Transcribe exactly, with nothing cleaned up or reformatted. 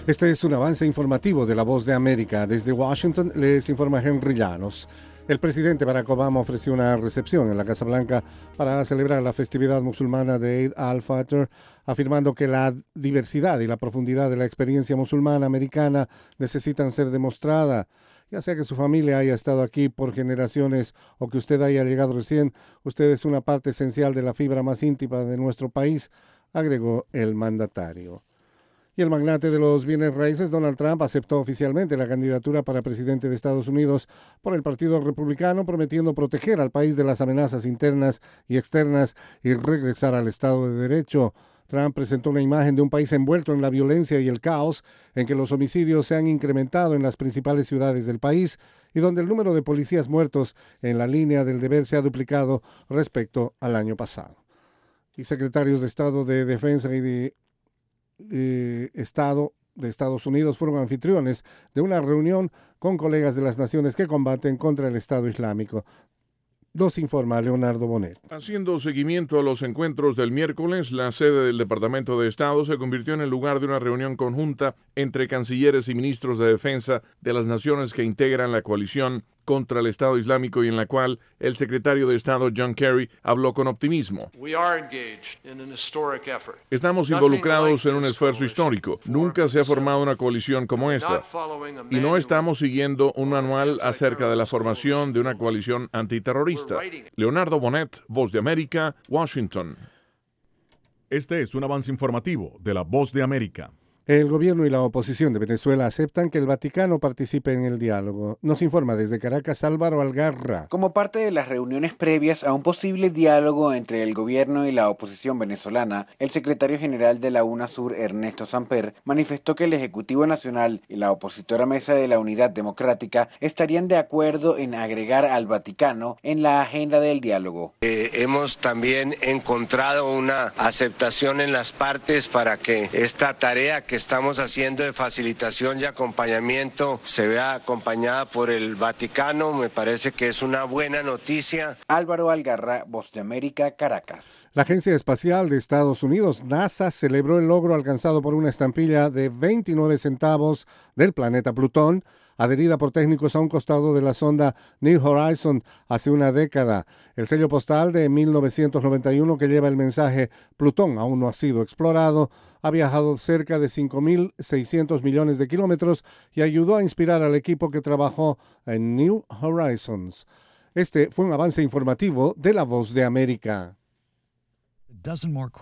Este es un avance informativo de La Voz de América. Desde Washington les informa Henry Llanos. El presidente Barack Obama ofreció una recepción en la Casa Blanca para celebrar la festividad musulmana de Eid al-Fitr, afirmando que la diversidad y la profundidad de la experiencia musulmana americana necesitan ser demostrada. Ya sea que su familia haya estado aquí por generaciones o que usted haya llegado recién, usted es una parte esencial de la fibra más íntima de nuestro país, agregó el mandatario. Y el magnate de los bienes raíces, Donald Trump, aceptó oficialmente la candidatura para presidente de Estados Unidos por el Partido Republicano, prometiendo proteger al país de las amenazas internas y externas y regresar al Estado de Derecho. Trump presentó una imagen de un país envuelto en la violencia y el caos, en que los homicidios se han incrementado en las principales ciudades del país y donde el número de policías muertos en la línea del deber se ha duplicado respecto al año pasado. Y secretarios de Estado de Defensa y de Eh, Estado de Estados Unidos fueron anfitriones de una reunión con colegas de las naciones que combaten contra el Estado Islámico. Nos informa Leonardo Bonet. Haciendo seguimiento a los encuentros del miércoles, la sede del Departamento de Estado se convirtió en el lugar de una reunión conjunta entre cancilleres y ministros de defensa de las naciones que integran la coalición contra el Estado Islámico y en la cual el secretario de Estado John Kerry habló con optimismo. Estamos involucrados en un esfuerzo histórico. Nunca se ha formado una coalición como esta. Y no estamos siguiendo un manual acerca de la formación de una coalición antiterrorista. Leonardo Bonet, Voz de América, Washington. Este es un avance informativo de La Voz de América. El gobierno y la oposición de Venezuela aceptan que el Vaticano participe en el diálogo. Nos informa desde Caracas Álvaro Algarra. Como parte de las reuniones previas a un posible diálogo entre el gobierno y la oposición venezolana, el secretario general de la UNASUR, Ernesto Samper, manifestó que el Ejecutivo Nacional y la opositora Mesa de la Unidad Democrática estarían de acuerdo en agregar al Vaticano en la agenda del diálogo. Eh, hemos también encontrado una aceptación en las partes para que esta tarea que que estamos haciendo de facilitación y acompañamiento se vea acompañada por el Vaticano. Me parece que es una buena noticia. Álvaro Algarra, Voz de América, Caracas. La Agencia Espacial de Estados Unidos, NASA, celebró el logro alcanzado por una estampilla de veintinueve centavos del planeta Plutón, adherida por técnicos a un costado de la sonda New Horizon hace una década. El sello postal de mil novecientos noventa y uno, que lleva el mensaje «Plutón aún no ha sido explorado», ha viajado cerca de cinco mil seiscientos millones de kilómetros y ayudó a inspirar al equipo que trabajó en New Horizons. Este fue un avance informativo de La Voz de América.